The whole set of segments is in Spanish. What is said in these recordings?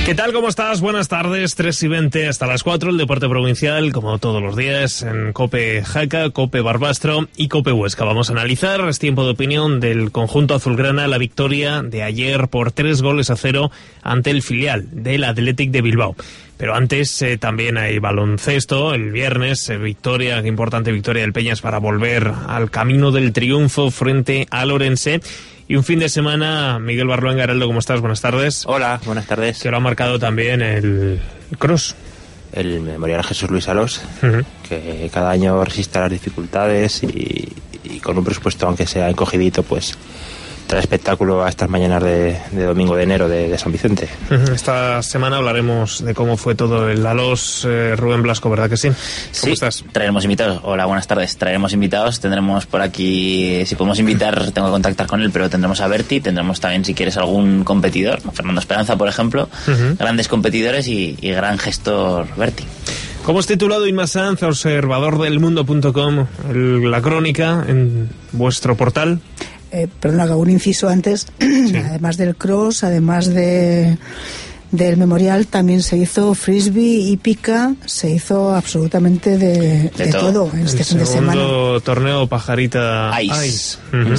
¿Qué tal? ¿Cómo estás? Buenas tardes, 3:20 hasta las 4, el deporte provincial, como todos los días, en COPE Jaca, COPE Barbastro y COPE Huesca. Vamos a analizar, es tiempo de opinión del conjunto azulgrana, la victoria de ayer por 3-0 ante el filial del Athletic de Bilbao. Pero antes también hay baloncesto, el viernes, importante victoria del Peñas para volver al camino del triunfo frente al Orense. Y un fin de semana, Miguel Barluenga, Heraldo, ¿cómo estás? Buenas tardes. Hola, buenas tardes. Que lo ha marcado también el cross. El Memorial Jesús Luis Alós, que cada año resiste a las dificultades y con un presupuesto, aunque sea encogidito, pues trae espectáculo a estas mañanas de domingo de enero de San Vicente. Esta semana hablaremos de cómo fue todo el Alós, Rubén Blasco, ¿verdad que sí? ¿Cómo estás? Traeremos invitados. Hola, buenas tardes. Traeremos invitados. Tendremos por aquí, si podemos invitar, tengo que contactar con él, pero tendremos a Berti, tendremos también, si quieres, algún competidor, Fernando Esperanza, por ejemplo, grandes competidores y gran gestor Berti. ¿Cómo has titulado, Inma Sanz, observadordelmundo.com, la crónica en vuestro portal? Perdona, que hago un inciso antes. Sí. Además del cross, además del memorial, también se hizo frisbee, hípica, se hizo absolutamente de todo en este fin de semana. El segundo torneo Pajarita Ice.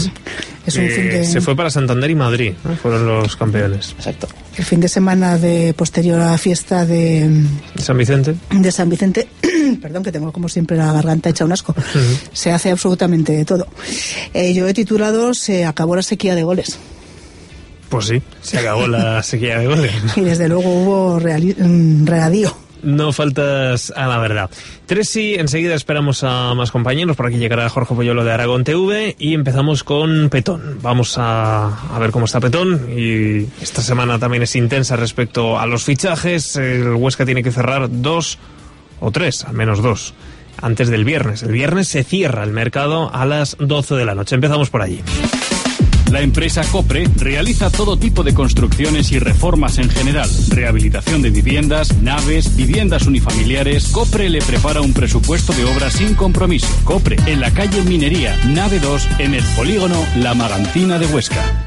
Es un fin de... Se fue para Santander y Madrid, ¿no? Fueron los campeones. Exacto. El fin de semana posterior a la fiesta de San Vicente. De San Vicente, perdón, que tengo como siempre la garganta hecha un asco. Se hace absolutamente de todo. Yo he titulado "Se acabó la sequía de goles". Pues sí, se acabó la sequía de goles. Y desde luego hubo regadío. No faltas a la verdad. 3 enseguida esperamos a más compañeros. Por aquí llegará Jorge Poyolo de Aragón TV y empezamos con Petón. Vamos a ver cómo está Petón, y esta semana también es intensa respecto a los fichajes. El Huesca tiene que cerrar 2 o 3, al menos 2, antes del viernes. El viernes se cierra el mercado a las 12 de la noche. Empezamos por allí. La empresa Copre realiza todo tipo de construcciones y reformas en general. Rehabilitación de viviendas, naves, viviendas unifamiliares. Copre le prepara un presupuesto de obra sin compromiso. Copre, en la calle Minería, nave 2, en el polígono La Magantina de Huesca.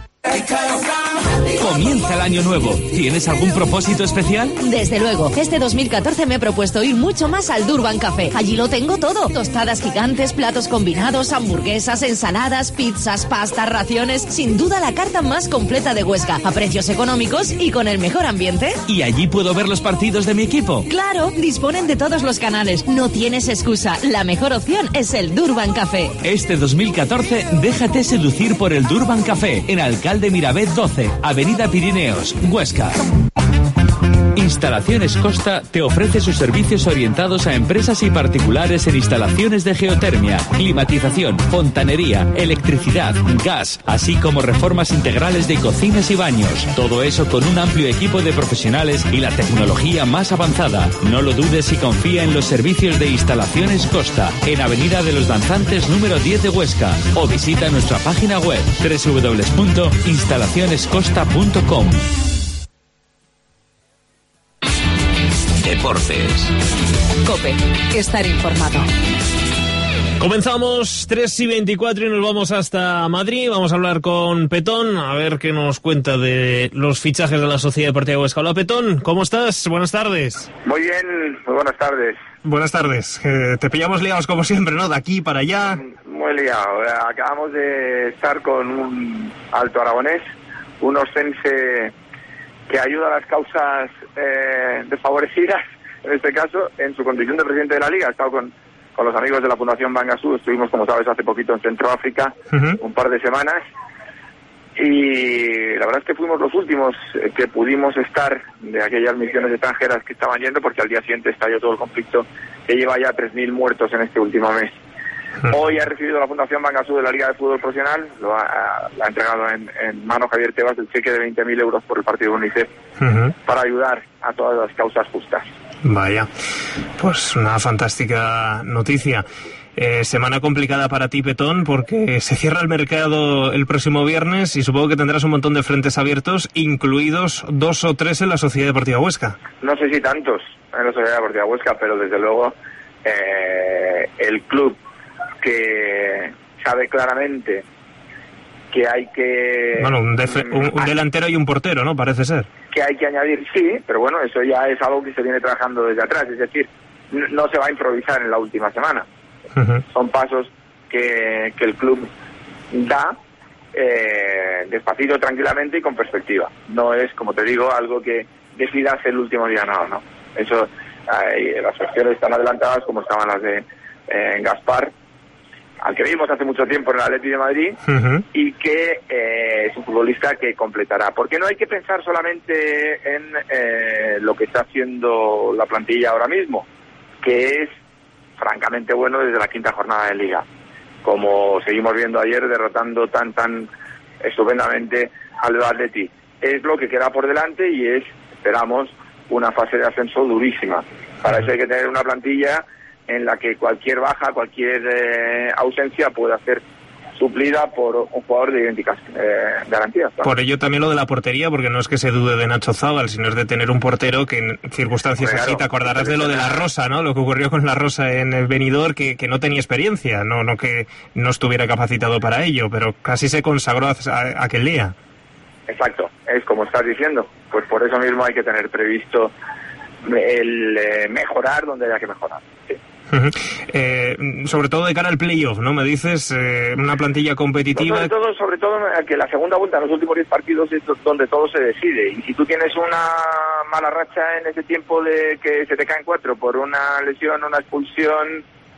Comienza el año nuevo. ¿Tienes algún propósito especial? Desde luego. Este 2014 me he propuesto ir mucho más al Durban Café. Allí lo tengo todo. Tostadas gigantes, platos combinados, hamburguesas, ensaladas, pizzas, pastas, raciones. Sin duda la carta más completa de Huesca. A precios económicos y con el mejor ambiente. ¿Y allí puedo ver los partidos de mi equipo? Claro, disponen de todos los canales. No tienes excusa. La mejor opción es el Durban Café. Este 2014 déjate seducir por el Durban Café en Alcalde Mirabet 12, Avenida Pirineos, Huesca. Instalaciones Costa te ofrece sus servicios orientados a empresas y particulares en instalaciones de geotermia, climatización, fontanería, electricidad, gas, así como reformas integrales de cocinas y baños. Todo eso con un amplio equipo de profesionales y la tecnología más avanzada. No lo dudes y confía en los servicios de Instalaciones Costa, en Avenida de los Danzantes número 10 de Huesca, o visita nuestra página web www.instalacionescosta.com. Deportes. COPE. Estar informado. Comenzamos 3:24 y nos vamos hasta Madrid. Vamos a hablar con Petón, a ver qué nos cuenta de los fichajes de la Sociedad Deportiva Huesca. Hola, Petón, ¿cómo estás? Buenas tardes. Muy bien, muy buenas tardes. Buenas tardes. Te pillamos liados como siempre, ¿no? De aquí para allá. Muy liado. Acabamos de estar con un alto aragonés, un ostense que ayuda a las causas desfavorecidas, en este caso, en su condición de presidente de la Liga. Ha estado con los amigos de la Fundación Bangasú, estuvimos, como sabes, hace poquito en Centroáfrica, un par de semanas, y la verdad es que fuimos los últimos que pudimos estar de aquellas misiones extranjeras que estaban yendo, porque al día siguiente estalló todo el conflicto que lleva ya 3.000 muertos en este último mes. Hoy ha recibido la Fundación Bangasú de la Liga de Fútbol Profesional, la ha entregado en mano Javier Tebas el cheque de 20.000 euros por el partido de UNICEF para ayudar a todas las causas justas. Vaya, pues una fantástica noticia. Semana complicada para ti, Petón, porque se cierra el mercado el próximo viernes y supongo que tendrás un montón de frentes abiertos, incluidos 2 o 3 en la Sociedad Deportiva Huesca. No sé si tantos en la Sociedad Deportiva Huesca, pero desde luego el club que sabe claramente que hay que... Bueno, un delantero y un portero, ¿no? Parece ser. Que hay que añadir, sí, pero bueno, eso ya es algo que se viene trabajando desde atrás, es decir, no se va a improvisar en la última semana. Son pasos que el club da despacito, tranquilamente y con perspectiva. No es, como te digo, algo que decidas el último día, no. Eso, las opciones están adelantadas como estaban las de Gaspar, al que vimos hace mucho tiempo en el Atleti de Madrid, y que es un futbolista que completará. Porque no hay que pensar solamente en lo que está haciendo la plantilla ahora mismo, que es francamente bueno desde la 5ª jornada de Liga. Como seguimos viendo ayer, derrotando tan estupendamente al Atleti. Es lo que queda por delante y esperamos, una fase de ascenso durísima. Para eso hay que tener una plantilla en la que cualquier baja, cualquier ausencia pueda ser suplida por un jugador de idénticas garantías. ¿Claro? Por ello también lo de la portería, porque no es que se dude de Nacho Zabal, sino es de tener un portero que en circunstancias así, te acordarás de lo de la Rosa, ¿no? Lo que ocurrió con la Rosa en el Benidorm, que no tenía experiencia, no que no estuviera capacitado para ello, pero casi se consagró aquel día. Exacto, es como estás diciendo, pues por eso mismo hay que tener previsto el mejorar donde haya que mejorar. Sí. Sobre todo de cara al playoff, ¿no? Me dices, una plantilla competitiva. Sobre todo que la segunda vuelta, en los últimos 10 partidos, es donde todo se decide. Y si tú tienes una mala racha en ese tiempo de que se te caen 4 por una lesión, una expulsión,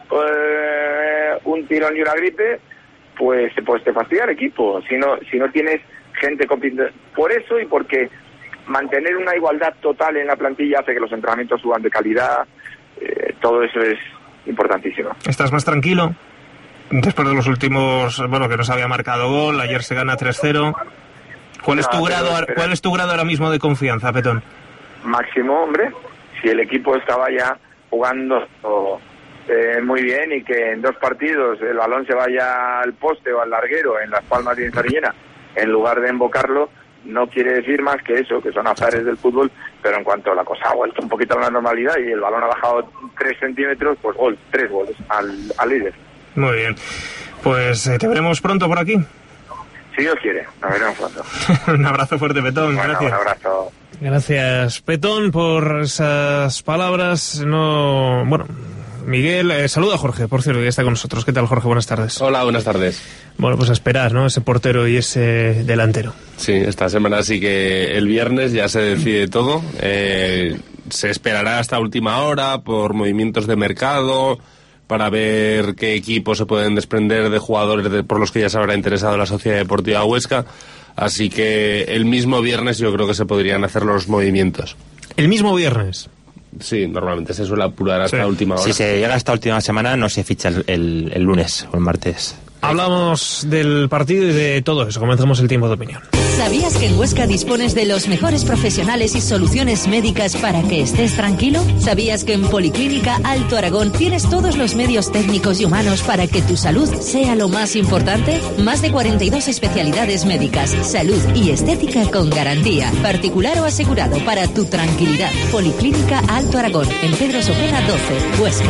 un tirón y una gripe, pues te fastidia el equipo. Si no tienes gente compitiendo. Por eso y porque mantener una igualdad total en la plantilla hace que los entrenamientos suban de calidad. Todo eso es importantísimo. ¿Estás más tranquilo? Después de los últimos, que no se había marcado gol, ayer se gana 3-0. ¿Cuál es tu grado ahora mismo de confianza, Petón? Máximo, hombre. Si el equipo estaba ya jugando muy bien y que en 2 partidos el balón se vaya al poste o al larguero en Las Palmas y en Sariñena, en lugar de embocarlo, no quiere decir más que eso, que son azares del fútbol, pero en cuanto la cosa ha vuelto un poquito a la normalidad y el balón ha bajado 3 centímetros, pues 3 goles al líder. Muy bien. Pues te veremos pronto por aquí. Si Dios quiere, nos veremos pronto. Un abrazo fuerte, Petón. Gracias. Un abrazo. Gracias, Petón, por esas palabras. Miguel, saluda a Jorge, por cierto, que está con nosotros. ¿Qué tal, Jorge? Buenas tardes. Hola, buenas tardes. Bueno, pues a esperar, ¿no? Ese portero y ese delantero. Sí, esta semana sí que el viernes ya se decide todo. Se esperará hasta última hora por movimientos de mercado, para ver qué equipos se pueden desprender de jugadores por los que ya se habrá interesado la Sociedad Deportiva Huesca. Así que el mismo viernes yo creo que se podrían hacer los movimientos. ¿El mismo viernes? Sí, normalmente se suele apurar hasta última hora. Si se llega hasta última semana, no se ficha el lunes o el martes. Hablamos del partido y de todo eso. Comenzamos el tiempo de opinión. ¿Sabías que en Huesca dispones de los mejores profesionales y soluciones médicas para que estés tranquilo? ¿Sabías que en Policlínica Alto Aragón tienes todos los medios técnicos y humanos para que tu salud sea lo más importante? Más de 42 especialidades médicas, salud y estética con garantía. Particular o asegurado, para tu tranquilidad. Policlínica Alto Aragón, en Pedro Sopena 12, Huesca.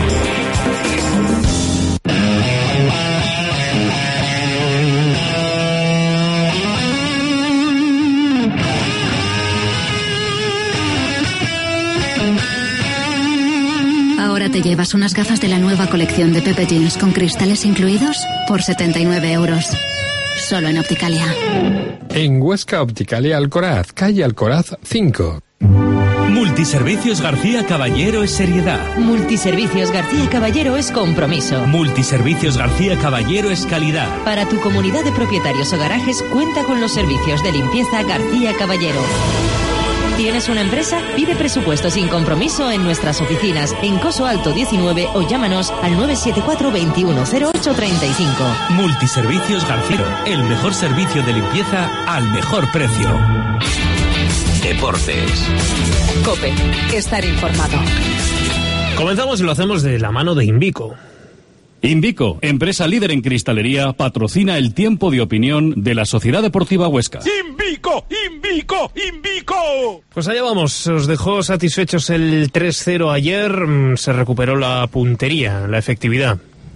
Ahora te llevas unas gafas de la nueva colección de Pepe Jeans con cristales incluidos por 79 €. Solo en Opticalia. En Huesca, Opticalia Alcoraz, calle Alcoraz 5. Multiservicios García Caballero es seriedad. Multiservicios García Caballero es compromiso. Multiservicios García Caballero es calidad. Para tu comunidad de propietarios o garajes, cuenta con los servicios de limpieza García Caballero. ¿Tienes una empresa? Pide presupuesto sin compromiso en nuestras oficinas en Coso Alto 19 o llámanos al 974 210835. Multiservicios García, el mejor servicio de limpieza al mejor precio. Deportes. COPE. Estar informado. Comenzamos y lo hacemos de la mano de Invico. Invico, empresa líder en cristalería, patrocina el tiempo de opinión de la Sociedad Deportiva Huesca. ¡Invico! ¡Invico! ¡Invico! Pues allá vamos, os dejó satisfechos el 3-0 ayer, se recuperó la puntería, la efectividad.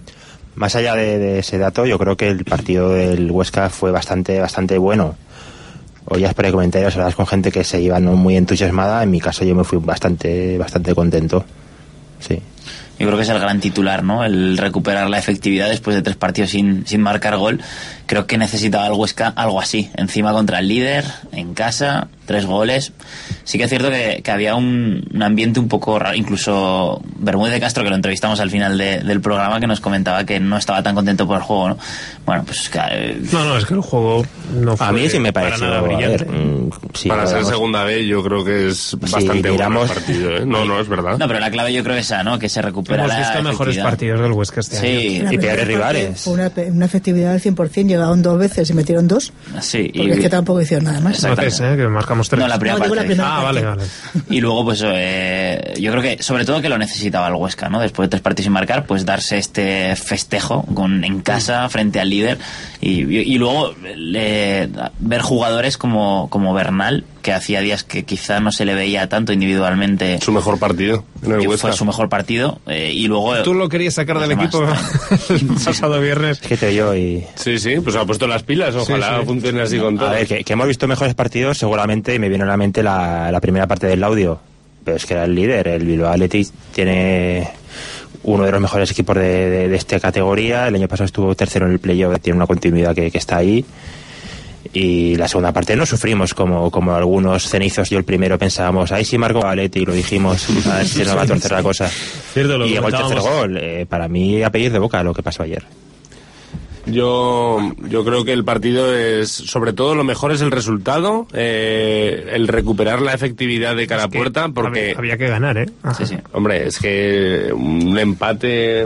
Más allá de ese dato, yo creo que el partido del Huesca fue bastante bueno. Oías por ahí comentarios, hablas con gente que se iba no muy entusiasmada. En mi caso yo me fui bastante contento. Sí. Yo creo que es el gran titular, ¿no? El recuperar la efectividad después de 3 partidos sin marcar gol. Creo que necesitaba el Huesca algo así. Encima contra el líder, en casa, 3 goles. Sí que es cierto que había un ambiente un poco raro. Incluso Bermúdez de Castro, que lo entrevistamos al final del programa, que nos comentaba que no estaba tan contento por el juego, ¿no? Bueno, pues... No, es que el juego no fue... A mí sí me pareció... Para nada brillante. Sí, para ser segunda vez yo creo que es bastante bueno el partido, ¿eh? No, es verdad. No, pero la clave yo creo es esa, ¿no? Que se recupera la efectividad. Hemos visto mejores partidos del Huesca este año. Y peores rivales. Una efectividad del 100%, llegaron 2 veces y metieron 2. Sí. Porque es que tampoco hicieron nada más. No es, que marcamos 3. No, la primera parte. Vale. Y luego, pues, yo creo que, sobre todo que lo necesitaba el Huesca, ¿no? Después de 3 partidos sin marcar, pues darse este festejo en casa, frente al líder. Y luego ver jugadores como Bernal, que hacía días que quizá no se le veía tanto individualmente. Su mejor partido en el Huesca. Fue su mejor partido. Y luego... ¿Tú lo querías sacar del equipo el pasado viernes? Es que te yo y... Sí, pues ha puesto las pilas. Ojalá funcione así con todo. A ver, que hemos visto mejores partidos, seguramente me viene a la mente la primera parte del audio. Pero es que era el líder. El Bilbao Athletic tiene uno de los mejores equipos de esta categoría. El año pasado estuvo tercero en el playoff. Tiene una continuidad que está ahí. Y la segunda parte no sufrimos como algunos cenizos. Yo el primero pensábamos, ahí sí marcó Atleti, y lo dijimos, a ver si nos va a torcer la cosa. Cierto, y llegó el tercer gol. Para mí, a pedir de boca lo que pasó ayer. Yo creo que el partido es, sobre todo, lo mejor es el resultado, el recuperar la efectividad de cara a puerta, porque había que ganar, ¿eh? Sí. Hombre, es que un empate,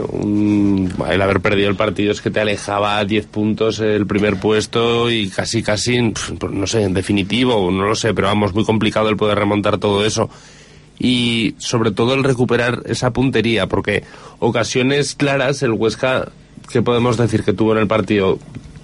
el haber perdido el partido es que te alejaba 10 puntos el primer puesto y casi, no sé, en definitivo, no lo sé, pero vamos, muy complicado el poder remontar todo eso. Y sobre todo el recuperar esa puntería, porque ocasiones claras el Huesca... ¿Qué podemos decir que tuvo en el partido?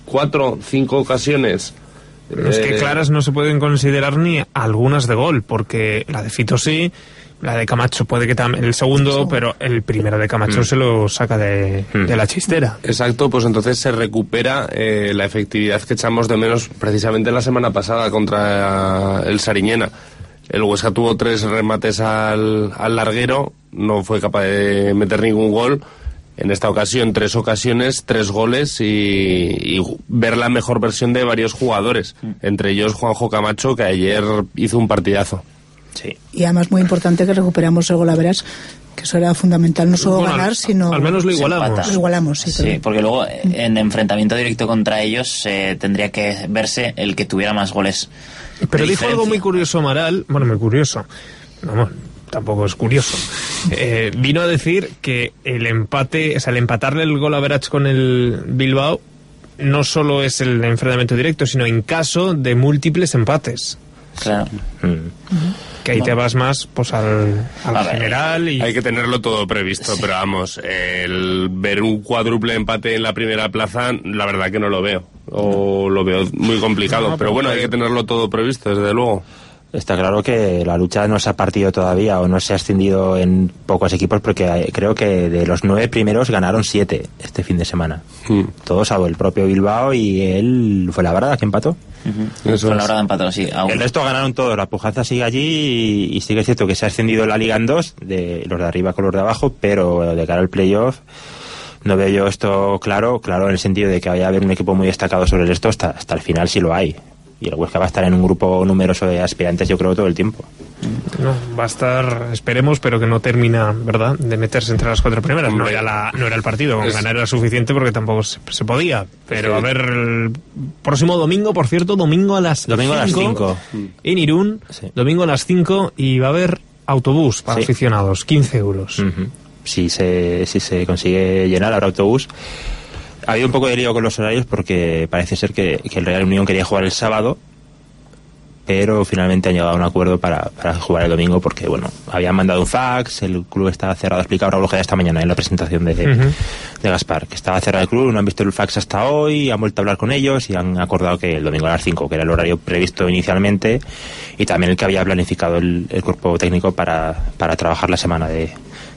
4, 5 ocasiones. Es que claras no se pueden considerar ni algunas de gol, porque la de Fito sí, la de Camacho puede que también, el segundo, pero el primero de Camacho se lo saca de la chistera. Exacto, pues entonces se recupera la efectividad que echamos de menos precisamente la semana pasada contra el Sariñena. El Huesca tuvo 3 remates al larguero, no fue capaz de meter ningún gol. En esta ocasión, 3 ocasiones, 3 goles y ver la mejor versión de varios jugadores, entre ellos Juanjo Camacho, que ayer hizo un partidazo. Sí. Y además muy importante que recuperamos el golaveras, que eso era fundamental, no solo ganar, sino... Al menos lo igualamos. Lo igualamos, sí, porque luego en enfrentamiento directo contra ellos tendría que verse el que tuviera más goles. Pero dijo algo muy curioso Amaral, muy curioso, vamos... Tampoco es curioso. Vino a decir que el empate, o sea, el empatarle el gol a Verach con el Bilbao no solo es el enfrentamiento directo, sino en caso de múltiples empates. Claro. Que ahí te vas más pues al general y... Hay que tenerlo todo previsto, pero vamos, el ver un cuádruple empate en la primera plaza, la verdad que no lo veo. O lo veo muy complicado, pero bueno, hay que tenerlo todo previsto, desde luego. Está claro que la lucha no se ha partido todavía o no se ha extendido en pocos equipos, porque creo que de los 9 primeros ganaron 7 este fin de semana. Todos, salvo el propio Bilbao y él fue la verdad que empató. Fue la verdad empató, sí. El resto ganaron todos, la pujanza sigue allí y sí que es cierto que se ha extendido la liga en 2, de los de arriba con los de abajo, pero de cara al playoff no veo yo esto claro en el sentido de que vaya a haber un equipo muy destacado sobre el resto, hasta el final sí lo hay. Y el Huesca va a estar en un grupo numeroso de aspirantes, yo creo, todo el tiempo. No, va a estar, esperemos, pero que no termina, ¿verdad?, de meterse entre las 4 primeras. No era el partido, con ganar era suficiente porque tampoco se podía. Pero a ver, el próximo domingo, por cierto, domingo a las 5 en Irún, domingo a las 5, y va a haber autobús para aficionados, 15 euros. Si se consigue llenar, habrá autobús. Ha habido un poco de lío con los horarios porque parece ser que el Real Unión quería jugar el sábado, pero finalmente han llegado a un acuerdo para jugar el domingo porque, habían mandado un fax, el club estaba cerrado, explicaba Raúl Ojeda esta mañana en la presentación de Gaspar, que estaba cerrado el club, no han visto el fax hasta hoy, han vuelto a hablar con ellos y han acordado que el domingo a las 5, que era el horario previsto inicialmente, y también el que había planificado el cuerpo técnico para trabajar la semana de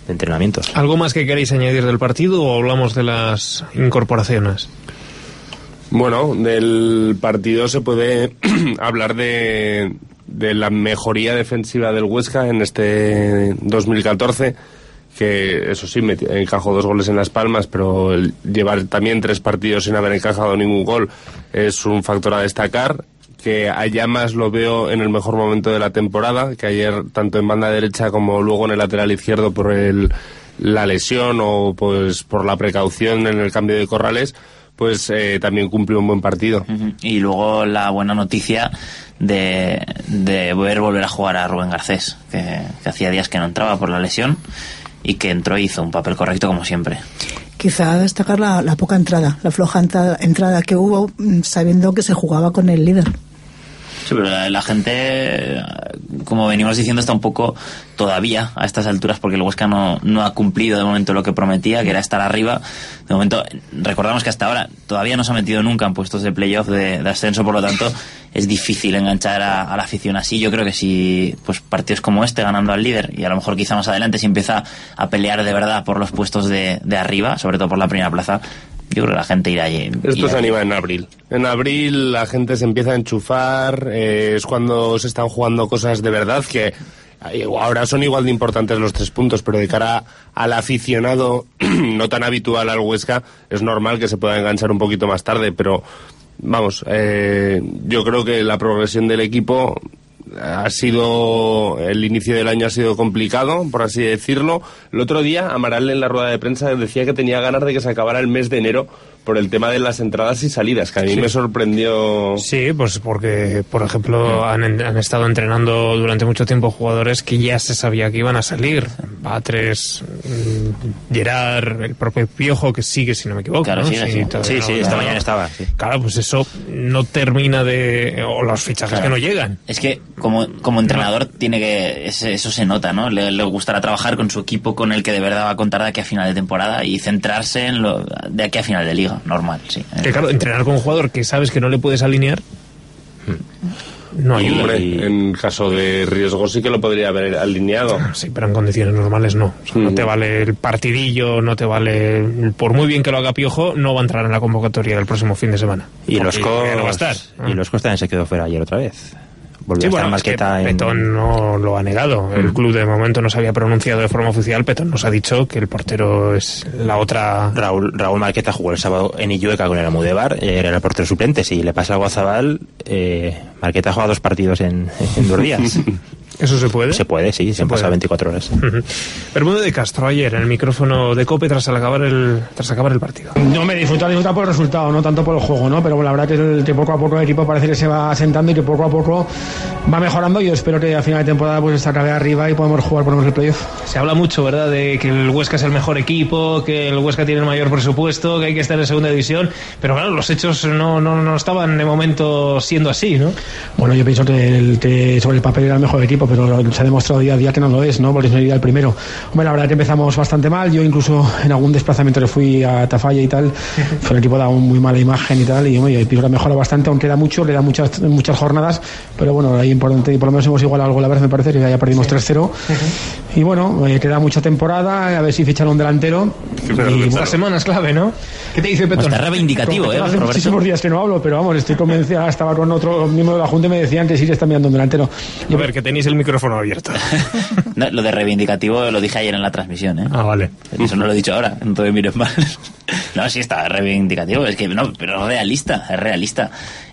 entrenamientos. ¿Algo más que queréis añadir del partido o hablamos de las incorporaciones? Bueno, del partido se puede hablar de la mejoría defensiva del Huesca en este 2014, que eso sí, encajó 2 goles en Las Palmas, pero llevar también 3 partidos sin haber encajado ningún gol es un factor a destacar. Que a Llamas lo veo en el mejor momento de la temporada, que ayer tanto en banda derecha como luego en el lateral izquierdo por la lesión o pues por la precaución en el cambio de Corrales, pues también cumplió un buen partido. Y luego la buena noticia de ver volver a jugar a Rubén Garcés, que hacía días que no entraba por la lesión y que entró y hizo un papel correcto como siempre. Quizá destacar la poca entrada, la floja entrada que hubo, sabiendo que se jugaba con el líder. Sí, pero la gente, como venimos diciendo, está un poco todavía a estas alturas, porque el Huesca no ha cumplido de momento lo que prometía, que era estar arriba. De momento, recordamos que hasta ahora todavía no se ha metido nunca en puestos de playoff de ascenso, por lo tanto es difícil enganchar a la afición así. Yo creo que si pues partidos como este, ganando al líder, y a lo mejor quizá más adelante si empieza a pelear de verdad por los puestos de arriba, sobre todo por la primera plaza, yo creo que la gente irá allí. Esto se anima en abril. En abril la gente se empieza a enchufar, es cuando se están jugando cosas de verdad, que ahora son igual de importantes los 3 puntos, pero de cara al aficionado no tan habitual al Huesca, es normal que se pueda enganchar un poquito más tarde, pero vamos, yo creo que la progresión del equipo el inicio del año ha sido complicado, por así decirlo. El otro día Amaral en la rueda de prensa decía que tenía ganas de que se acabara el mes de enero por el tema de las entradas y salidas, que a mí me sorprendió. Sí, pues porque, por ejemplo, han estado entrenando durante mucho tiempo jugadores que ya se sabía que iban a salir. Batres, Gerard, el propio Piojo, que sigue, si no me equivoco. Claro, ¿no? sí, esta mañana estaba. Sí. Claro, pues eso no termina o los fichajes que no llegan. Es que como entrenador tiene que eso se nota, ¿no? Le gustará trabajar con su equipo, con el que de verdad va a contar de aquí a final de temporada y centrarse en de aquí a final de liga. Normal, sí. Que claro, entrenar con un jugador que sabes que no le puedes alinear no ayuda. Hombre, en caso de riesgo sí que lo podría haber alineado. Sí, pero en condiciones normales no. O sea, no te vale el partidillo, no te vale... Por muy bien que lo haga Piojo, no va a entrar en la convocatoria del próximo fin de semana. Y los no va a estar. Y los también se quedó fuera ayer otra vez. Volvió a estar Marqueta Petón no lo ha negado. El club de momento no se había pronunciado de forma oficial. Petón nos ha dicho que el portero es la otra... Raúl Marqueta jugó el sábado en Illueca con el Almudévar, era el portero suplente. Si le pasa algo a Zabal, Marqueta juega 2 partidos en 2 días. ¿Eso se puede? Se puede, sí, se han pasado 24 horas. Bermudo de Castro ayer en el micrófono de COPE tras acabar el partido. No me disfruta por el resultado, no tanto por el juego, ¿no? Pero la verdad que poco a poco el equipo parece que se va asentando y que poco a poco va mejorando. Y yo espero que a final de temporada pues se acabe arriba y podamos jugar por el playoff. Se habla mucho, ¿verdad?, de que el Huesca es el mejor equipo, que el Huesca tiene el mayor presupuesto, que hay que estar en segunda división, pero claro, los hechos no estaban de momento siendo así, ¿no? Bueno, yo pienso que sobre el papel era el mejor equipo, pero se ha demostrado día a día que no lo es, ¿no? Por eso sería el primero. Hombre, la verdad que empezamos bastante mal. Yo incluso en algún desplazamiento que fui a Tafalla y tal, el equipo da muy mala imagen y tal, y hombre, el equipo ha mejorado bastante, aunque queda mucho, le da muchas jornadas, pero bueno, ahí importante, y por lo menos hemos igualado algo la vez, me parece, que ya perdimos 3-0. Y bueno, queda mucha temporada, a ver si fichan un delantero. Y esta semana es clave, ¿no? ¿Qué te dice Petón? Está reivindicativo, hace muchísimos días que no hablo, pero vamos, estoy convencido. Estaba con otro miembro de la Junta y me decían que sí le están mirando un delantero. A ver, que tenéis el micrófono abierto. No, lo de reivindicativo lo dije ayer en la transmisión, ¿eh? Ah, vale. Eso no lo he dicho ahora, no te mires mal. No, sí está reivindicativo, es que no, pero es realista.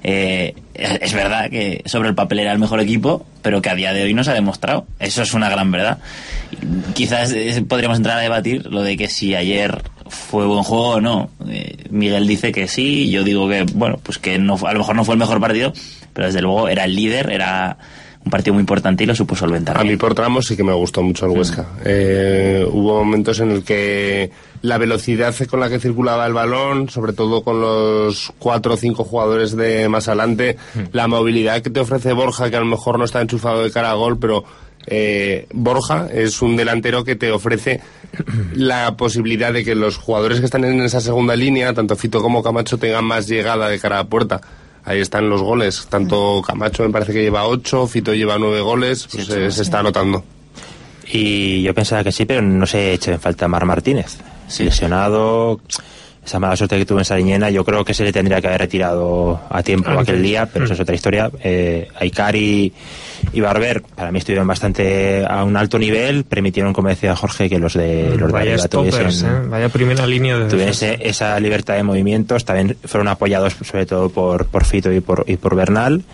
Es verdad que sobre el papel era el mejor equipo, pero que a día de hoy no se ha demostrado. Eso es una gran verdad. Quizás podríamos entrar a debatir lo de que si ayer fue buen juego o no. Miguel dice que sí, yo digo que, bueno, pues que no, a lo mejor no fue el mejor partido, pero desde luego era el líder, era un partido muy importante y lo supo solventar. A mí por tramos sí que me gustó mucho el Huesca. Hubo momentos en el que la velocidad con la que circulaba el balón, sobre todo con los 4 o 5 jugadores de más adelante, la movilidad que te ofrece Borja, que a lo mejor no está enchufado de cara a gol, pero Borja es un delantero que te ofrece la posibilidad de que los jugadores que están en esa segunda línea, tanto Fito como Camacho, tengan más llegada de cara a puerta. Ahí están los goles, tanto Camacho me parece que lleva 8, Fito lleva 9 goles, pues se está anotando. Y yo pensaba que sí, pero no se echa en falta Marc Martínez. Sí. Lesionado, esa mala suerte que tuvo en Sariñena, yo creo que se le tendría que haber retirado a tiempo aquel día, pero eso es otra historia. Aikar y Barber para mí estuvieron bastante a un alto nivel, permitieron, como decía Jorge, que los de Vaya stoppers, vaya primera línea de tuviesen esa libertad de movimientos. También fueron apoyados sobre todo por Fito y por Bernal.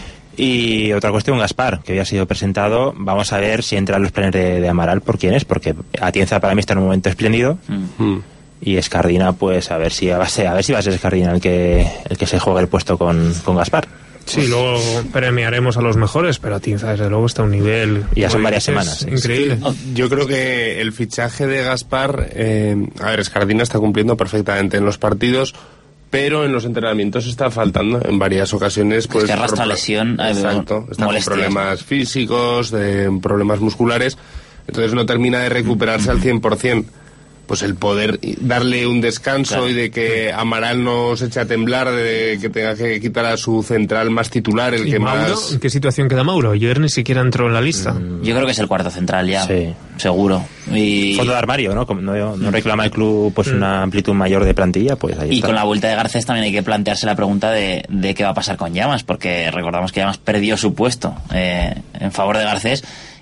Y otra cuestión, Gaspar, que había sido presentado. Vamos a ver si entra en los planes de Amaral. ¿Por quién es? Porque Atienza para mí está en un momento espléndido. Y Escardina, pues a ver si va a ser Escardina el que se juegue el puesto con Gaspar. Sí, luego premiaremos a los mejores, pero Atienza desde luego está a un nivel... Y ya son varias semanas. Increíble. Yo creo que el fichaje de Gaspar... Escardina está cumpliendo perfectamente en los partidos, pero en los entrenamientos está faltando en varias ocasiones. Pues, es que arrastra lesión. Exacto, está con problemas físicos, problemas musculares, entonces no termina de recuperarse al 100%. Pues el poder darle un descanso, claro, y de que Amaral no se eche a temblar, de que tenga que quitar a su central más titular, el que Mauro, más... ¿En qué situación queda Mauro? Ayer ni siquiera entró en la lista. Yo creo que es el cuarto central ya, sí, seguro. Y... fondo de armario, ¿no? Como no reclama el club pues una amplitud mayor de plantilla, pues ahí y está. Con la vuelta de Garcés también hay que plantearse la pregunta de qué va a pasar con Llamas, porque recordamos que Llamas perdió su puesto en favor de Garcés.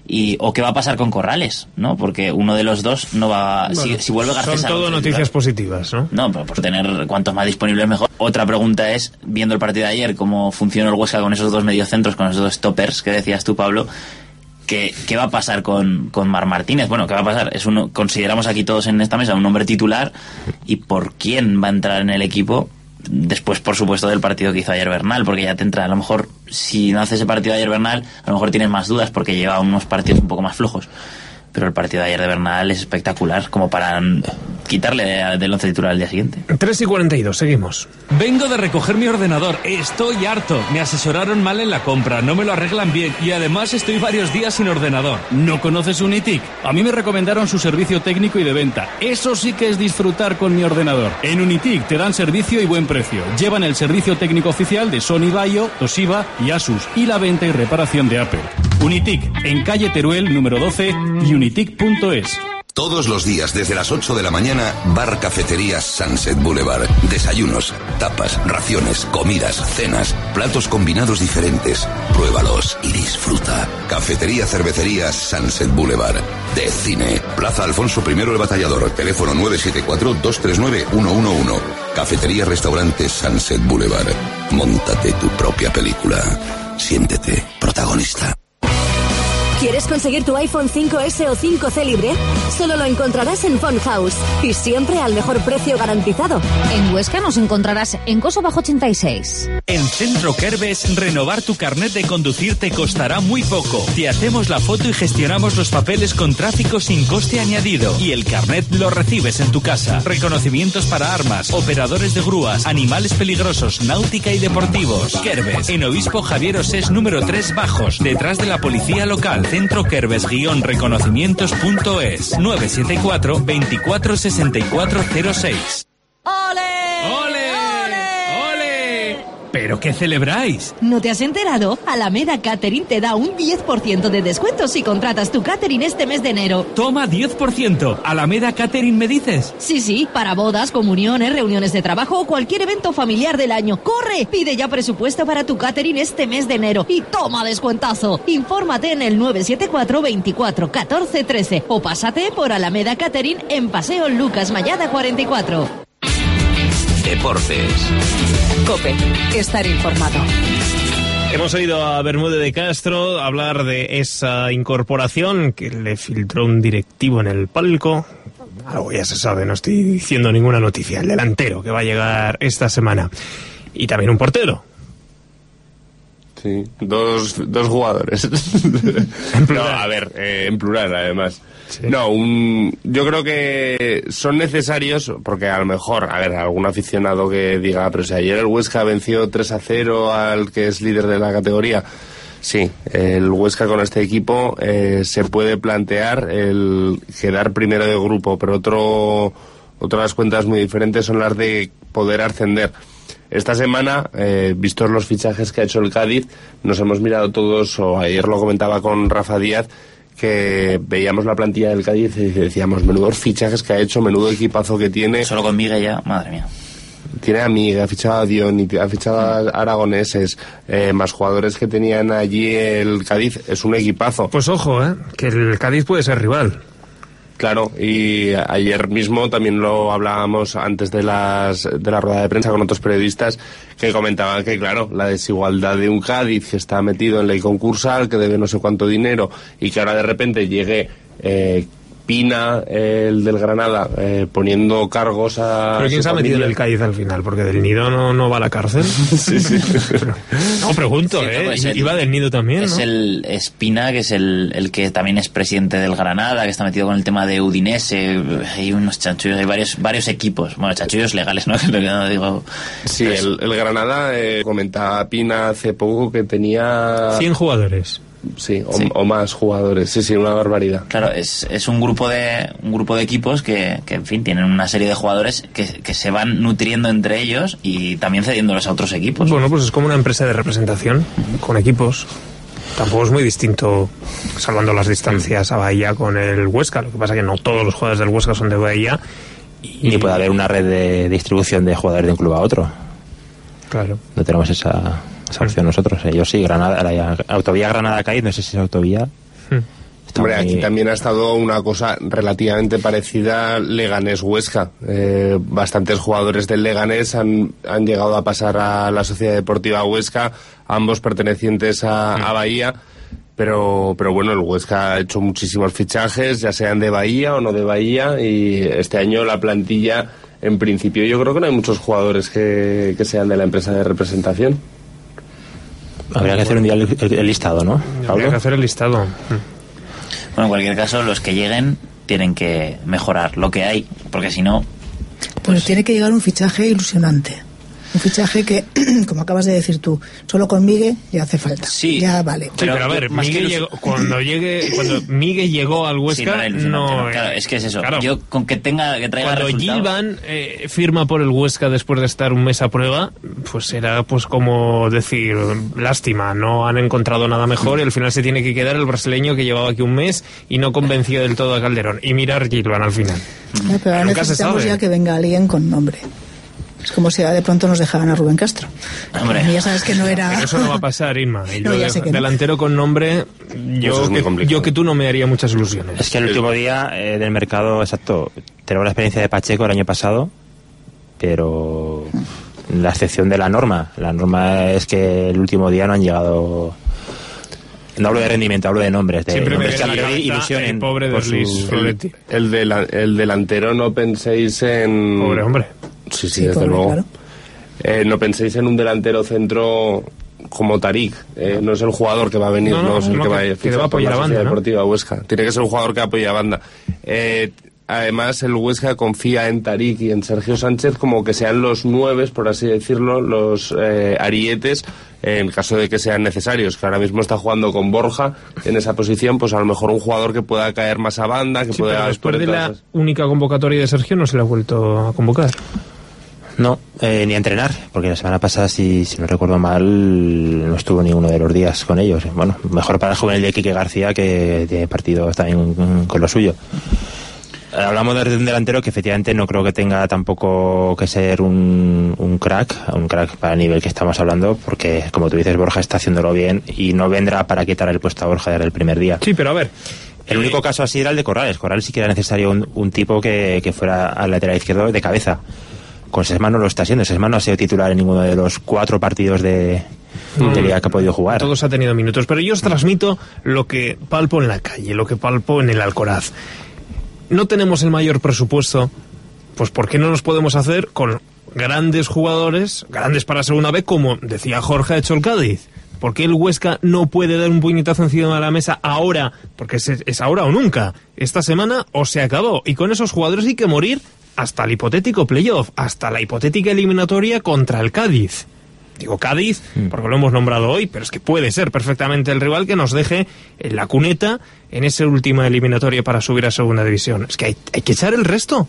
O qué va a pasar con Corrales, ¿no? Porque uno de los dos no va... Bueno, si vuelve Garcés... Son todo noticias positivas, ¿no? No, pero por tener cuantos más disponibles mejor. Otra pregunta es, viendo el partido de ayer, cómo funcionó el Huesca con esos dos mediocentros, con esos dos stoppers que decías tú, Pablo, ¿qué va a pasar con Marc Martínez? Bueno, ¿qué va a pasar? Consideramos aquí todos en esta mesa un hombre titular, y ¿por quién va a entrar en el equipo? Después, por supuesto, del partido que hizo ayer Bernal, porque ya te entra, a lo mejor, si no hace ese partido de ayer Bernal, a lo mejor tienes más dudas porque lleva unos partidos un poco más flojos. Pero el partido de ayer de Bernal es espectacular, como para quitarle del once titular al día siguiente. 3:42, seguimos. Vengo de recoger mi ordenador, estoy harto. Me asesoraron mal en la compra, no me lo arreglan bien y además estoy varios días sin ordenador. ¿No conoces Unitic? A mí me recomendaron su servicio técnico y de venta. Eso sí que es disfrutar con mi ordenador. En Unitic te dan servicio y buen precio. Llevan el servicio técnico oficial de Sony Vaio, Toshiba y Asus, y la venta y reparación de Apple. Unitic, en calle Teruel, número 12, y unitic.es. Todos los días desde las 8 de la mañana, Bar Cafetería Sunset Boulevard. Desayunos, tapas, raciones, comidas, cenas, platos combinados diferentes. Pruébalos y disfruta. Cafetería Cervecería Sunset Boulevard. De cine. Plaza Alfonso I el Batallador. Teléfono 974-239-111. Cafetería Restaurante Sunset Boulevard. Móntate tu propia película. Siéntete protagonista. ¿Quieres conseguir tu iPhone 5S o 5C libre? Solo lo encontrarás en Phone House y siempre al mejor precio garantizado. En Huesca nos encontrarás en Coso Bajo 86. En Centro Kerbes, renovar tu carnet de conducir te costará muy poco. Te hacemos la foto y gestionamos los papeles con tráfico sin coste añadido. Y el carnet lo recibes en tu casa. Reconocimientos para armas, operadores de grúas, animales peligrosos, náutica y deportivos. Kerbes, en Obispo Javier Osés número 3 Bajos, detrás de la policía local. Centro Kerbes-reconocimientos.es 974 24 6406. ¡Ole! ¡Ole! ¿Pero qué celebráis? ¿No te has enterado? Alameda Catering te da un 10% de descuento si contratas tu catering este mes de enero. Toma 10%. ¿Alameda Catering me dices? Sí, para bodas, comuniones, reuniones de trabajo o cualquier evento familiar del año. ¡Corre! Pide ya presupuesto para tu catering este mes de enero y toma descuentazo. Infórmate en el 974 24 14 13 o pásate por Alameda Catering en Paseo Lucas Mallada 44. Deportes. COPE. Estar informado. Hemos oído a Bermúdez de Castro hablar de esa incorporación que le filtró un directivo en el palco. Algo ya se sabe, no estoy diciendo ninguna noticia. El delantero que va a llegar esta semana. Y también un portero. Sí, dos jugadores. En plural. No, a ver, en plural además. Sí. No, yo creo que son necesarios, porque a lo mejor, a ver, algún aficionado que diga, pero si ayer el Huesca venció 3-0 al que es líder de la categoría. Sí, el Huesca con este equipo se puede plantear el quedar primero de grupo, pero otras cuentas muy diferentes son las de poder ascender. Esta semana, vistos los fichajes que ha hecho el Cádiz, nos hemos mirado todos, o ayer lo comentaba con Rafa Díaz, que veíamos la plantilla del Cádiz y decíamos, menudos fichajes que ha hecho, menudo equipazo que tiene. Solo con Miguel ya, madre mía. Tiene a Miguel, ha fichado a Dion, ha fichado a aragoneses, más jugadores que tenían allí el Cádiz. Es un equipazo. Pues ojo, que el Cádiz puede ser rival. Claro, y ayer mismo también lo hablábamos antes de la rueda de prensa con otros periodistas que comentaban que, claro, la desigualdad de un Cádiz que está metido en ley concursal, que debe no sé cuánto dinero, y que ahora de repente llegue Pina, el del Granada, poniendo cargos a... ¿Pero quién se ha metido en el Cádiz al final? Porque del Nido no va a la cárcel. Sí. No, pregunto, sí, iba del Nido también, es ¿no? el Espina, que es el que también es presidente del Granada, que está metido con el tema de Udinese. Hay unos chanchullos, hay varios equipos. Bueno, chanchullos legales, ¿no? Que es lo que no digo. Sí, el Granada, comentaba Pina hace poco que tenía... 100 jugadores. Sí, o más jugadores. Sí, una barbaridad. Claro, es un grupo de equipos que en fin, tienen una serie de jugadores que se van nutriendo entre ellos y también cediéndolos a otros equipos. Bueno, pues es como una empresa de representación con equipos. Tampoco es muy distinto, salvando las distancias, a Bahía con el Huesca. Lo que pasa es que no todos los jugadores del Huesca son de Bahía. Ni puede haber una red de distribución de jugadores de un club a otro. Claro. No tenemos esa opción nosotros. Ellos sí, Granada, la autovía Granada-Cádiz, no sé si es autovía. Hombre, aquí también ha estado una cosa relativamente parecida, Leganés-Huesca. Bastantes jugadores del Leganés han llegado a pasar a la Sociedad Deportiva Huesca, ambos pertenecientes a Bahía. Pero bueno, el Huesca ha hecho muchísimos fichajes, ya sean de Bahía o no de Bahía, y este año la plantilla, en principio, yo creo que no hay muchos jugadores que sean de la empresa de representación. Habría que hacer un día el listado, ¿no, Pablo? Habría que hacer el listado. Bueno, en cualquier caso, los que lleguen tienen que mejorar lo que hay, porque si no... Pues tiene que llegar un fichaje ilusionante. Un fichaje que, como acabas de decir tú, solo con Miguel ya hace falta. Sí, ya vale. Pero a ver, cuando Miguel llegó al Huesca, claro, es que es eso. Claro, yo con que traiga cuando resultado. Gilvan firma por el Huesca después de estar un mes a prueba, pues era pues como decir, lástima, no han encontrado nada mejor y al final se tiene que quedar el brasileño que llevaba aquí un mes y no convenció del todo a Calderón. Y mirar Gilvan al final. Ya, pero ahora necesitamos ya que venga alguien con nombre. Es como si de pronto nos dejaban a Rubén Castro. Hombre. Ya sabes que no era... Pero eso no va a pasar, Inma. Y No, ya sé que no. Delantero con nombre, yo que tú no me haría muchas ilusiones. Es que el último día del mercado, exacto, tenemos la experiencia de Pacheco el año pasado, pero la excepción de la norma. La norma es que el último día no han llegado... No hablo de rendimiento, hablo de nombres. Siempre me ilusión el pobre de Luis Floretti. El delantero, no penséis en... Pobre hombre. Sí, desde luego. Claro. No penséis en un delantero centro como Tarik. No es el jugador que va a venir, no es el que va a fichar por la Sociedad banda, Deportiva Huesca. Tiene que ser un jugador que apoya a banda. Además, el Huesca confía en Tarik y en Sergio Sánchez como que sean los nueves, por así decirlo, los arietes, en caso de que sean necesarios. Que ahora mismo está jugando con Borja en esa posición, pues a lo mejor un jugador que pueda caer más a banda, que sí, pueda... Pero después de la única convocatoria de Sergio no se le ha vuelto a convocar. No, ni a entrenar, porque la semana pasada, si no recuerdo mal, no estuvo ninguno de los días con ellos. Bueno, mejor para el joven de Quique García, que tiene partido también con lo suyo. Hablamos de un delantero que efectivamente no creo que tenga tampoco que ser un crack para el nivel que estamos hablando, porque como tú dices, Borja está haciéndolo bien y no vendrá para quitar el puesto a Borja desde el primer día. Sí, pero a ver, el único caso así era el de Corrales. Corrales sí que era necesario un tipo que fuera al lateral izquierdo de cabeza. Con Sesma no lo está haciendo. Sesma no ha sido titular en ninguno de los 4 partidos de liga que ha podido jugar. Todos ha tenido minutos, pero yo os transmito lo que palpo en la calle, lo que palpo en el Alcoraz. No tenemos el mayor presupuesto, pues ¿por qué no nos podemos hacer con grandes jugadores, grandes para segunda vez, como decía Jorge, ha hecho el Cádiz? ¿Por qué el Huesca no puede dar un puñetazo encima de la mesa ahora? Porque es ahora o nunca. Esta semana o se acabó. Y con esos jugadores hay que morir hasta el hipotético playoff, hasta la hipotética eliminatoria contra el Cádiz. Digo Cádiz porque lo hemos nombrado hoy, pero es que puede ser perfectamente el rival que nos deje en la cuneta en esa última eliminatoria para subir a segunda división. Es que hay que echar el resto.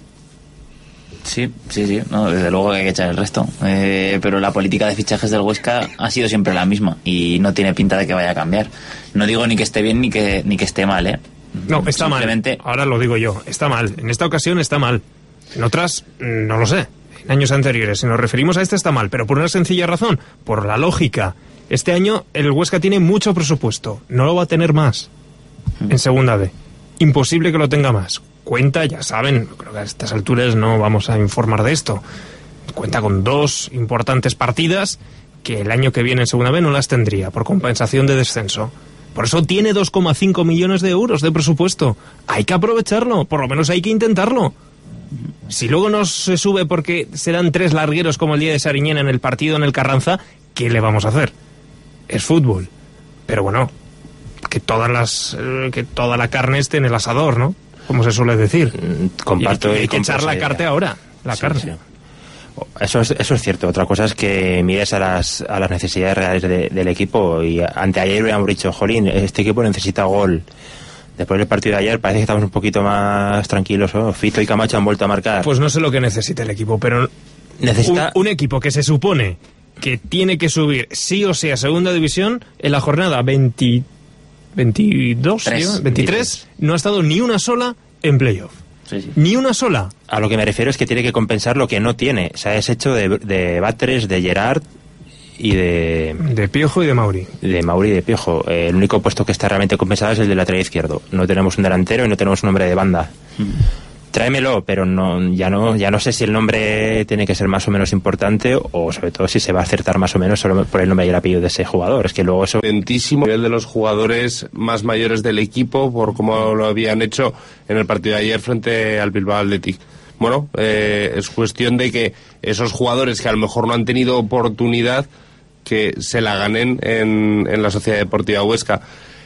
Sí, no, desde luego que hay que echar el resto. Pero la política de fichajes del Huesca ha sido siempre la misma y no tiene pinta de que vaya a cambiar. No digo ni que esté bien ni que esté mal, No, está Simplemente... mal. Ahora lo digo yo. Está mal. En esta ocasión está mal. En otras, no lo sé. En años anteriores, si nos referimos a este, está mal. Pero por una sencilla razón. Por la lógica. Este año el Huesca tiene mucho presupuesto. No lo va a tener más en segunda B. Imposible que lo tenga más. Cuenta, ya saben, creo que a estas alturas no vamos a informar de esto. Cuenta con 2 importantes partidas que el año que viene en segunda B no las tendría por compensación de descenso. Por eso tiene 2,5 millones de euros de presupuesto. Hay que aprovecharlo, por lo menos hay que intentarlo. Si luego no se sube porque serán 3 largueros como el día de Sariñena en el partido en el Carranza, ¿qué le vamos a hacer? Es fútbol. Pero bueno, que toda la carne esté en el asador, ¿no? Como se suele decir. Comparto y hay que echar la carne ahora, carne. Sí. Eso es cierto. Otra cosa es que mires a las necesidades reales del equipo. Y anteayer habíamos dicho, jolín, este equipo necesita gol. Después del partido de ayer parece que estamos un poquito más tranquilos, ¿no? Fito y Camacho han vuelto a marcar. Pues no sé lo que necesita el equipo, pero necesita un equipo que se supone que tiene que subir sí o sí a segunda división en la jornada 23, no ha estado ni una sola en playoff. Sí. Ni una sola. A lo que me refiero es que tiene que compensar lo que no tiene. Se ha deshecho de Batres, de Gerard y de Piojo y de Mauri. De Mauri y de Piojo. El único puesto que está realmente compensado es el del lateral izquierdo. No tenemos un delantero y no tenemos un hombre de banda. Tráemelo, pero ya no sé si el nombre tiene que ser más o menos importante o sobre todo si se va a acertar más o menos solo por el nombre y el apellido de ese jugador. Es que luego eso... Lentísimo nivel de los jugadores más mayores del equipo por cómo lo habían hecho en el partido de ayer frente al Bilbao Athletic. Bueno, es cuestión de que esos jugadores que a lo mejor no han tenido oportunidad que se la ganen en la Sociedad Deportiva Huesca.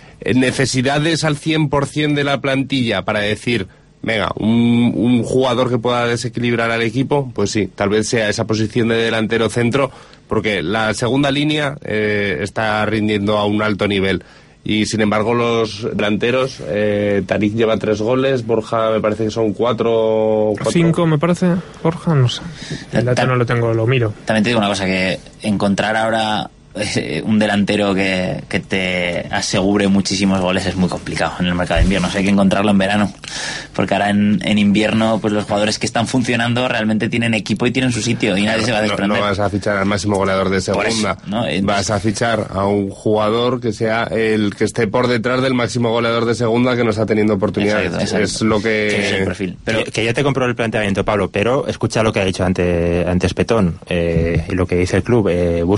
Necesidades al 100% de la plantilla para decir... Venga, un jugador que pueda desequilibrar al equipo, pues sí, tal vez sea esa posición de delantero centro, porque la segunda línea está rindiendo a un alto nivel. Y sin embargo los delanteros, Tarik lleva 3 goles, Borja me parece que son 4... 5 me parece, Borja, no sé. El dato no lo tengo, lo miro. También te digo una cosa, que encontrar ahora... un delantero que te asegure muchísimos goles es muy complicado en el mercado de invierno. O sea, hay que encontrarlo en verano, porque ahora en invierno pues los jugadores que están funcionando realmente tienen equipo y tienen su sitio y nadie se va a desprender. No vas a fichar al máximo goleador de segunda, eso, ¿no? Vas a fichar a un jugador que sea el que esté por detrás del máximo goleador de segunda que no está teniendo oportunidades. Exacto. Es lo que... es el perfil. Pero que yo te compro el planteamiento, Pablo, pero escucha lo que ha dicho antes Petón y lo que dice el club.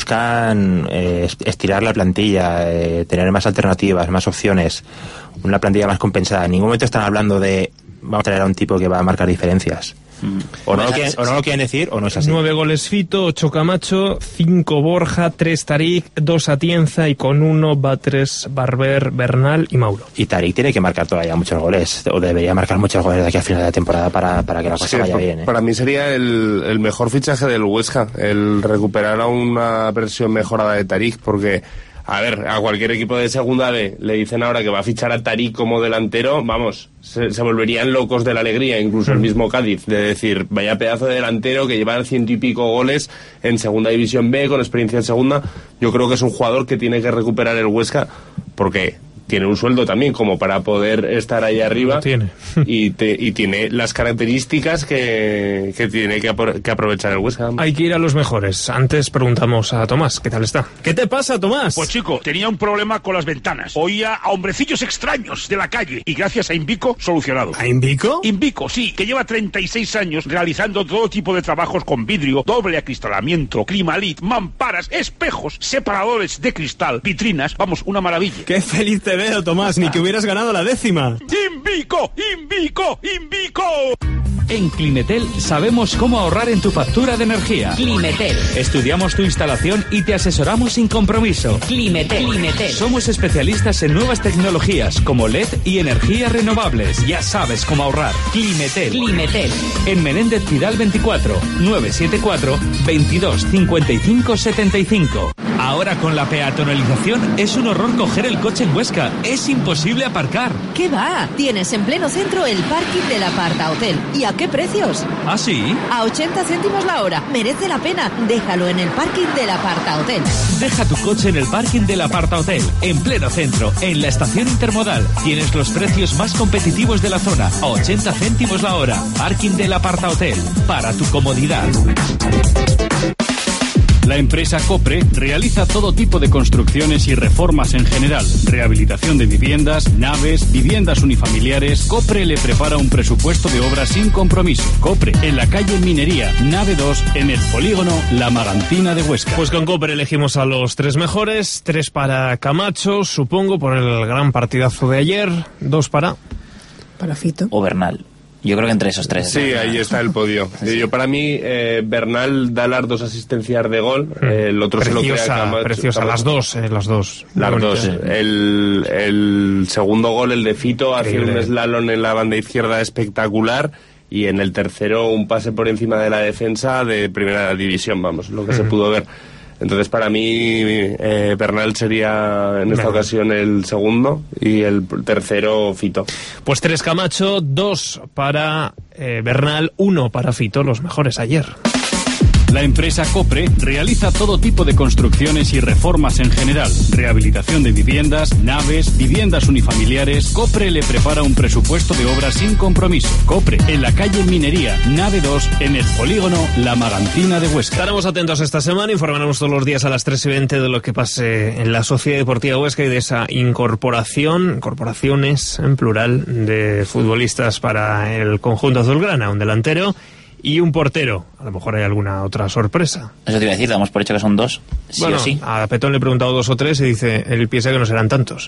Buscan estirar la plantilla, tener más alternativas, más opciones, una plantilla más compensada. En ningún momento están hablando de vamos a traer a un tipo que va a marcar diferencias. O no lo quieren decir o no es así. 9 goles Fito, 8 Camacho, 5 Borja, 3 Tarik, 2 Atienza y con 1 Batres, Barber, Bernal y Mauro. Y Tarik tiene que marcar todavía muchos goles, o debería marcar muchos goles de aquí a final de la temporada para que la cosa vaya bien. Para mí sería el mejor fichaje del Huesca, el recuperar a una versión mejorada de Tarik, porque... A ver, a cualquier equipo de segunda B le dicen ahora que va a fichar a Tarik como delantero, vamos, se volverían locos de la alegría, incluso el mismo Cádiz, de decir, vaya pedazo de delantero que lleva 100 y pico goles en segunda división B, con experiencia en segunda. Yo creo que es un jugador que tiene que recuperar el Huesca, porque tiene un sueldo también como para poder estar ahí arriba. y tiene las características que tiene que aprovechar el Huesca. Hay que ir a los mejores. Antes preguntamos a Tomás, ¿qué tal está? ¿Qué te pasa, Tomás? Pues chico, tenía un problema con las ventanas. Oía a hombrecillos extraños de la calle y gracias a Invico, solucionado. ¿A Invico? Invico, sí, que lleva 36 años realizando todo tipo de trabajos con vidrio, doble acristalamiento, climalit, mamparas, espejos, separadores de cristal, vitrinas, vamos, una maravilla. ¡Qué feliz te veo, Tomás! Ni que hubieras ganado la 10ª. ¡Invico! ¡Invico! ¡Invico! En Climetel sabemos cómo ahorrar en tu factura de energía. Climetel. Estudiamos tu instalación y te asesoramos sin compromiso. Climetel. Somos especialistas en nuevas tecnologías como LED y energías renovables. Ya sabes cómo ahorrar. Climetel. En Menéndez Pidal 24 974 22 55 75. Ahora con la peatonalización es un horror coger el coche en Huesca. Es imposible aparcar. ¿Qué va? Tienes en pleno centro el parking del Apartahotel. ¿Y a qué precios? ¿Ah, sí? A 80 céntimos la hora. Merece la pena. Déjalo en el parking del Apartahotel. Deja tu coche en el parking del Apartahotel, en pleno centro, en la estación intermodal. Tienes los precios más competitivos de la zona, a 80 céntimos la hora. Parking del Apartahotel, para tu comodidad. La empresa Copre realiza todo tipo de construcciones y reformas en general. Rehabilitación de viviendas, naves, viviendas unifamiliares. Copre le prepara un presupuesto de obra sin compromiso. Copre, en la calle Minería, nave 2, en el polígono La Magantina de Huesca. Pues con Copre elegimos a los 3 mejores. 3 para Camacho, supongo, por el gran partidazo de ayer. 2 para Fito. O Bernal. Yo creo que entre esos 3. Sí, ahí está el podio. Yo para mí, Bernal da las 2 asistencias de gol. El otro preciosa, se lo queda Camacho. Preciosa, las dos. Las dos. El segundo gol, el de Fito, hace un slalom en la banda izquierda espectacular. Y en el tercero, un pase por encima de la defensa de primera división, vamos, lo que se pudo ver. Entonces, para mí, Bernal sería en esta ocasión el segundo y el tercero Fito. Pues 3 Camacho, 2 para Bernal, 1 para Fito, los mejores ayer. La empresa Copre realiza todo tipo de construcciones y reformas en general. Rehabilitación de viviendas, naves, viviendas unifamiliares. Copre le prepara un presupuesto de obra sin compromiso. Copre, en la calle Minería, nave 2, en el polígono La Magantina de Huesca. Estaremos atentos esta semana, informaremos todos los días a las 3:20 de lo que pase en la Sociedad Deportiva Huesca y de esa incorporaciones en plural de futbolistas para el conjunto azulgrana, un delantero y un portero. A lo mejor hay alguna otra sorpresa. Eso te iba a decir, damos por hecho que son 2. Sí, bueno, o sí. A Petón le he preguntado 2 o 3 y dice, él piensa que no serán tantos.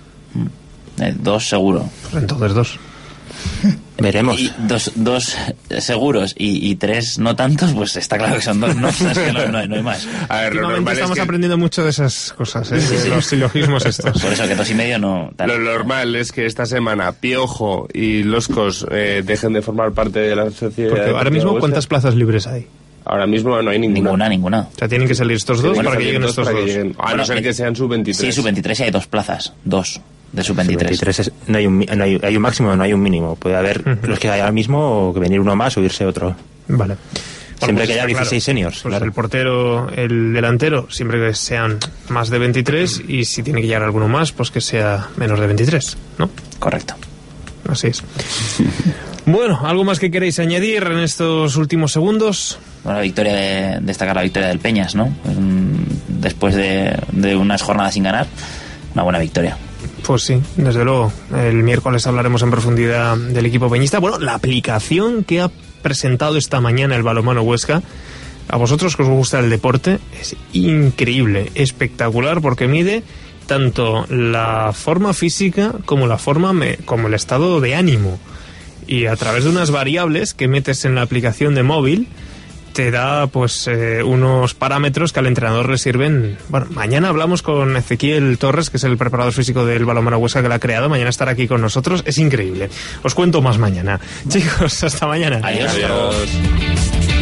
2 seguro. Pues entonces 2. Veremos. Y 2 seguros y 3 no tantos, pues está claro que son 2, ¿no? Es que no hay más. A ver, lo Últimamente normal estamos es que aprendiendo mucho de esas cosas, de los silogismos estos. Por eso que 2,5 no... Lo normal es que esta semana Piojo y Loscos dejen de formar parte de la sociedad. Porque ahora mismo, ¿cuántas plazas libres hay? Ahora mismo no hay ninguna. Ninguna. O sea, tienen que salir estos 2 para que lleguen estos 2. A no ser que sean sub-23. Sí, sub-23 y hay 2 plazas. 2 de sub-23. No hay un máximo, no hay un mínimo. Puede haber los que hay ahora mismo o que venir uno más o irse otro. Vale. Siempre que haya 16 seniors. Pues claro. el portero, el delantero, siempre que sean más de 23 y si tiene que llegar alguno más, pues que sea menos de 23, ¿no? Correcto. Así es. Bueno, ¿algo más que queréis añadir en estos últimos segundos? Bueno, destacar la victoria del Peñas, ¿no? Después de unas jornadas sin ganar, una buena victoria. Pues sí, desde luego. El miércoles hablaremos en profundidad del equipo peñista. Bueno, la aplicación que ha presentado esta mañana el Balonmano Huesca, a vosotros que os gusta el deporte, es increíble, espectacular, porque mide tanto la forma física como como el estado de ánimo. Y a través de unas variables que metes en la aplicación de móvil, te da pues unos parámetros que al entrenador le sirven. Bueno, mañana hablamos con Ezequiel Torres, que es el preparador físico del Balonmano Huesca, que la ha creado. Mañana estará aquí con nosotros. Es increíble. Os cuento más mañana. Chicos, hasta mañana. Adiós. Adiós.